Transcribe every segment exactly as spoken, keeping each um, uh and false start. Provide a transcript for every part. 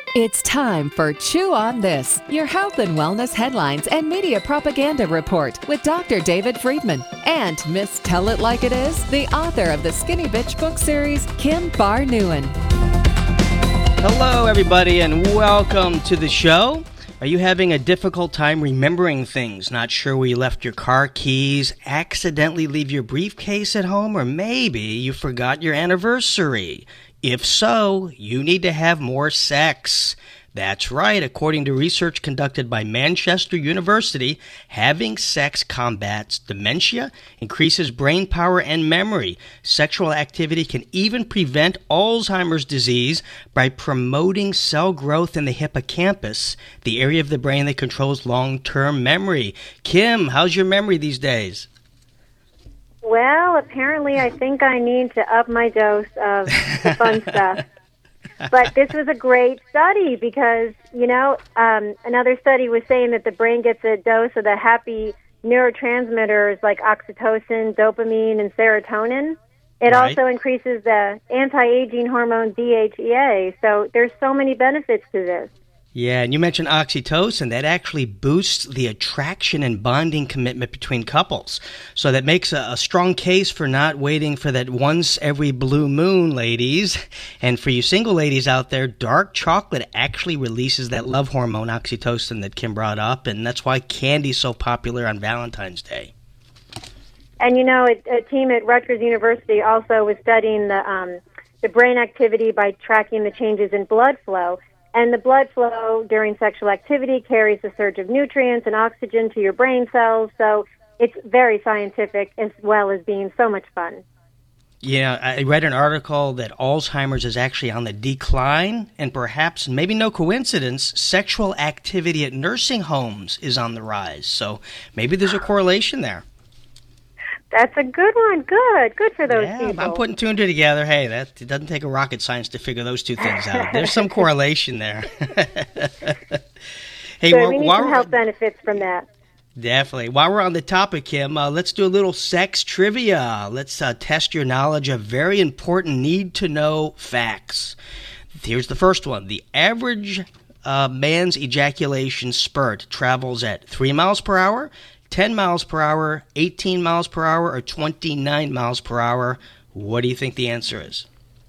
It's time for Chew on This, your health and wellness headlines and media propaganda report with Doctor David Friedman and Miss Tell It Like It Is, the author of the Skinny Bitch book series, Kim Bar-Newen. Hello, everybody, and welcome to the show. Are you having a difficult time remembering things? Not sure where you left your car keys, accidentally leave your briefcase at home, or maybe you forgot your anniversary? If so, you need to have more sex. That's right. According to research conducted by Manchester University, having sex combats dementia, increases brain power and memory. Sexual activity can even prevent Alzheimer's disease by promoting cell growth in the hippocampus, the area of the brain that controls long-term memory. Kim, how's your memory these days? Well, apparently I think I need to up my dose of the fun stuff. But this was a great study because, you know, um, another study was saying that the brain gets a dose of the happy neurotransmitters like oxytocin, dopamine, and serotonin. It Right. also increases the anti-aging hormone D H E A. So there's so many benefits to this. Yeah, and you mentioned oxytocin. That actually boosts the attraction and bonding commitment between couples. So that makes a, a strong case for not waiting for that once every blue moon, ladies. And for you single ladies out there, dark chocolate actually releases that love hormone, oxytocin, that Kim brought up. And that's why candy's so popular on Valentine's Day. And, you know, a, a team at Rutgers University also was studying the um, the brain activity by tracking the changes in blood flow. And the blood flow during sexual activity carries a surge of nutrients and oxygen to your brain cells. So it's very scientific as well as being so much fun. Yeah, I read an article that Alzheimer's is actually on the decline, and perhaps, maybe no coincidence, sexual activity at nursing homes is on the rise. So maybe there's a correlation there. That's a good one. Good. Good for those yeah, people. I'm putting two and two together. Hey, that it doesn't take a rocket science to figure those two things out. There's some correlation there. Hey, so while, we need while some health benefits from that. Definitely. While we're on the topic, Kim, uh, let's do a little sex trivia. Let's uh, test your knowledge of very important need-to-know facts. Here's the first one. The average uh, man's ejaculation spurt travels at three miles per hour, ten miles per hour, eighteen miles per hour, or twenty-nine miles per hour. What do you think the answer is?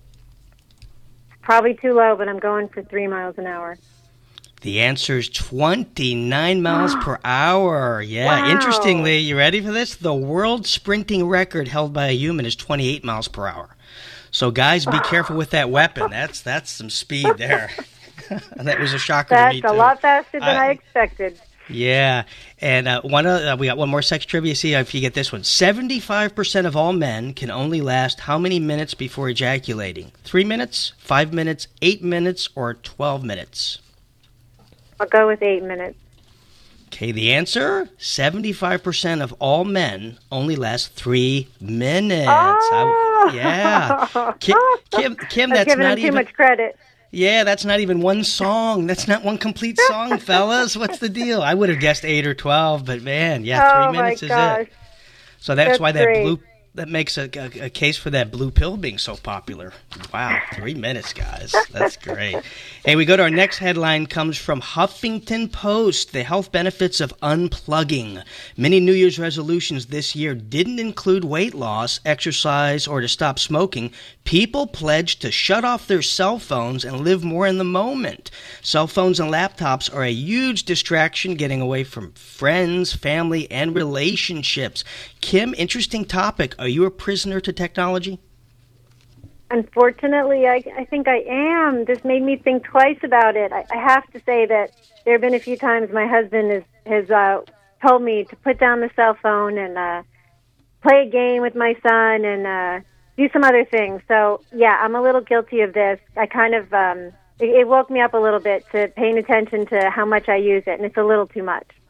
Probably too low, but I'm going for three miles an hour. The answer is twenty-nine miles per hour. Yeah, Wow. Interestingly, you ready for this? The world sprinting record held by a human is twenty-eight miles per hour. So guys, be careful with that weapon. That's that's some speed there. That was a shocker That's to me, a too. lot faster than I, I- expected. Yeah, and uh, one uh, we got one more sex trivia. See if you get this one. seventy-five percent of all men can only last how many minutes before ejaculating? Three minutes, five minutes, eight minutes, or twelve minutes? I'll go with eight minutes. Okay, the answer, seventy-five percent of all men only last three minutes. Oh! I, yeah. Kim, Kim, Kim I'm that's giving not him too even... much credit. Yeah, that's not even one song. That's not one complete song, fellas. What's the deal? I would have guessed eight or twelve, but man, yeah, three Oh, my minutes is gosh. it. So that's, That's why that great. blue that makes a, a, a case for that blue pill being so popular. Wow, three minutes, guys. That's great. Hey, we go to our next headline. Comes from Huffington Post. The health benefits of unplugging. Many New Year's resolutions this year didn't include weight loss, exercise, or to stop smoking. People pledged to shut off their cell phones and live more in the moment. Cell phones and laptops are a huge distraction, getting away from friends, family, and relationships. Kim, interesting topic. Are you a prisoner to technology? Unfortunately, I, I think I am. This made me think twice about it. I, I have to say that there have been a few times my husband has, has uh, told me to put down the cell phone and uh, play a game with my son and uh, do some other things. So, yeah, I'm a little guilty of this. I kind of, um, it, it woke me up a little bit to paying attention to how much I use it, and it's a little too much.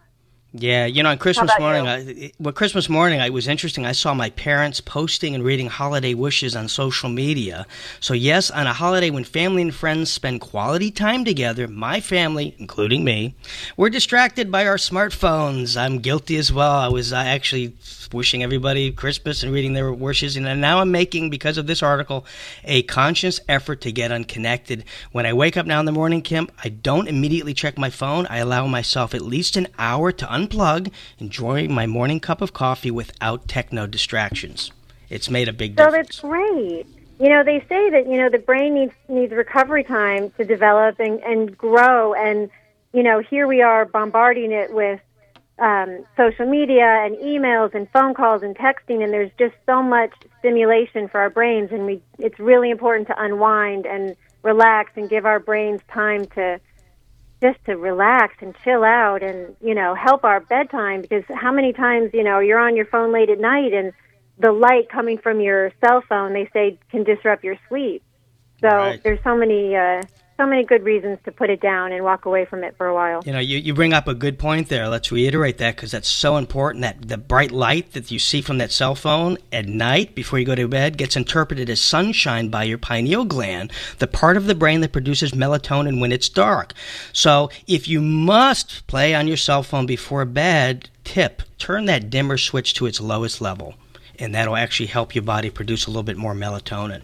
Yeah, you know, on Christmas How about morning, you? I, well, Christmas morning, it was interesting. I saw my parents posting and reading holiday wishes on social media. So yes, on a holiday when family and friends spend quality time together, my family, including me, were distracted by our smartphones. I'm guilty as well. I was uh, actually wishing everybody Christmas and reading their wishes, and now I'm making, because of this article, a conscious effort to get unconnected. When I wake up now in the morning, Kim, I don't immediately check my phone. I allow myself at least an hour to unplug, enjoy my morning cup of coffee without techno distractions. It's made a big So difference. that's great. You know, they say that, you know, the brain needs needs recovery time to develop and, and grow. And, you know, here we are bombarding it with um, social media and emails and phone calls and texting, and there's just so much stimulation for our brains. And we it's really important to unwind and relax and give our brains time to just to relax and chill out and, you know, help our bedtime, because how many times, you know, you're on your phone late at night and the light coming from your cell phone, they say, can disrupt your sleep. So Right. there's so many uh, so many good reasons to put it down and walk away from it for a while. You know, you, you bring up a good point there. Let's reiterate that, because that's so important. That the bright light that you see from that cell phone at night before you go to bed gets interpreted as sunshine by your pineal gland, the part of the brain that produces melatonin when it's dark. So if you must play on your cell phone before bed, tip, turn that dimmer switch to its lowest level, and that'll actually help your body produce a little bit more melatonin.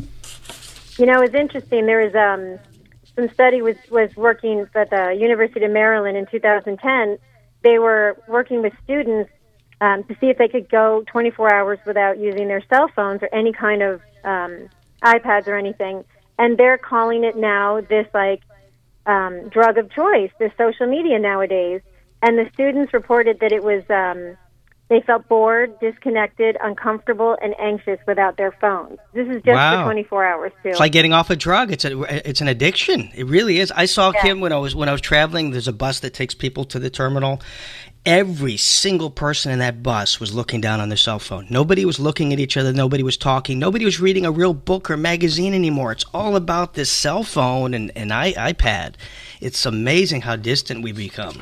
You know, it's interesting. There was um, some study was, was working at the University of Maryland in two thousand ten. They were working with students um, to see if they could go twenty-four hours without using their cell phones or any kind of um, iPads or anything. And they're calling it now this, like, um, drug of choice, this social media nowadays. And the students reported that it was... Um, They felt bored, disconnected, uncomfortable, and anxious without their phones. This is just Wow. for twenty-four hours, too. It's like getting off a drug. It's a, it's an addiction. It really is. I saw Yeah. Kim when I was when I was traveling. There's a bus that takes people to the terminal. Every single person in that bus was looking down on their cell phone. Nobody was looking at each other. Nobody was talking. Nobody was reading a real book or magazine anymore. It's all about this cell phone and, and I, iPad. It's amazing how distant we become.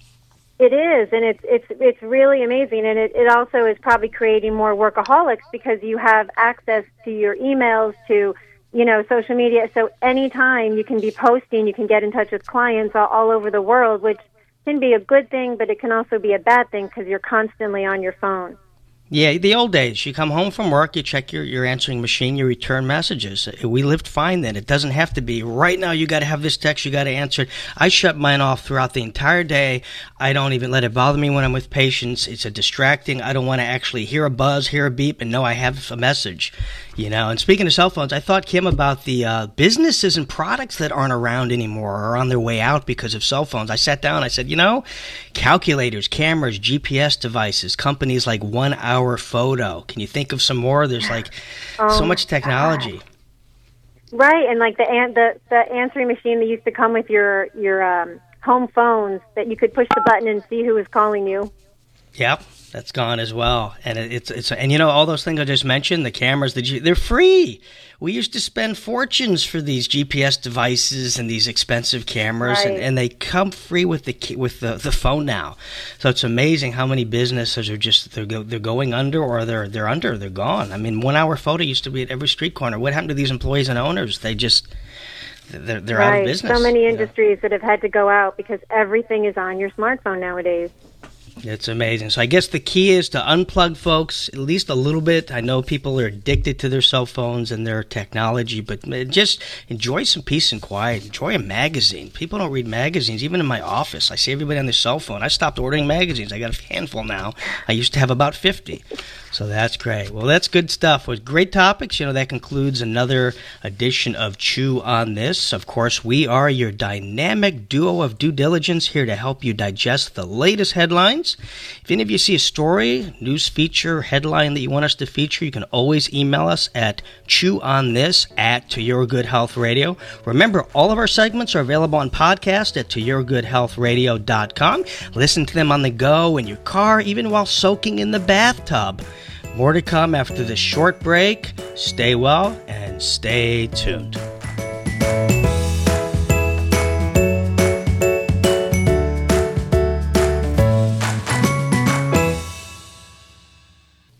It is, and it's it's it's really amazing, and it, it also is probably creating more workaholics because you have access to your emails, to, you know, social media. So anytime you can be posting, you can get in touch with clients all, all over the world, which can be a good thing, but it can also be a bad thing because you're constantly on your phone. Yeah, the old days. You come home from work, you check your, your answering machine, you return messages. We lived fine then. It doesn't have to be, right now you got to have this text, you got to answer it. I shut mine off throughout the entire day. I don't even let it bother me when I'm with patients. It's a distracting. I don't want to actually hear a buzz, hear a beep, and know I have a message. You know, and speaking of cell phones, I thought, Kim, about the uh, businesses and products that aren't around anymore or are on their way out because of cell phones. I sat down, I said, you know, calculators, cameras, G P S devices, companies like One Hour Photo. Can you think of some more? There's like Oh, so much technology. Right, and like the an- the the answering machine that used to come with your your um, home phones that you could push the button and see who was calling you. Yep, that's gone as well. And it, it's it's and you know all those things I just mentioned, the cameras, the G, they're free. We used to spend fortunes for these G P S devices and these expensive cameras, Right. and, and they come free with the ki- with the, the phone now. So it's amazing how many businesses are just they're go, they're going under or they're they're under, they're gone. I mean, One Hour Photo used to be at every street corner. What happened to these employees and owners? They just they're they're right. out of business. So many you know? industries that have had to go out because everything is on your smartphone nowadays. It's amazing. So I guess the key is to unplug, folks, at least a little bit. I know people are addicted to their cell phones and their technology, but just enjoy some peace and quiet. Enjoy a magazine. People don't read magazines. Even in my office, I see everybody on their cell phone. I stopped ordering magazines. I got a handful now. I used to have about fifty. So that's great. Well, that's good stuff. With great topics, you know, that concludes another edition of Chew on This. Of course, we are your dynamic duo of due diligence here to help you digest the latest headlines. If any of you see a story, news feature, headline that you want us to feature, you can always email us at chewonthis at To Your Good Health Radio. Remember, all of our segments are available on podcast at to your good health radio dot com. Listen to them on the go, in your car, even while soaking in the bathtub. More to come after this short break. Stay well and stay tuned.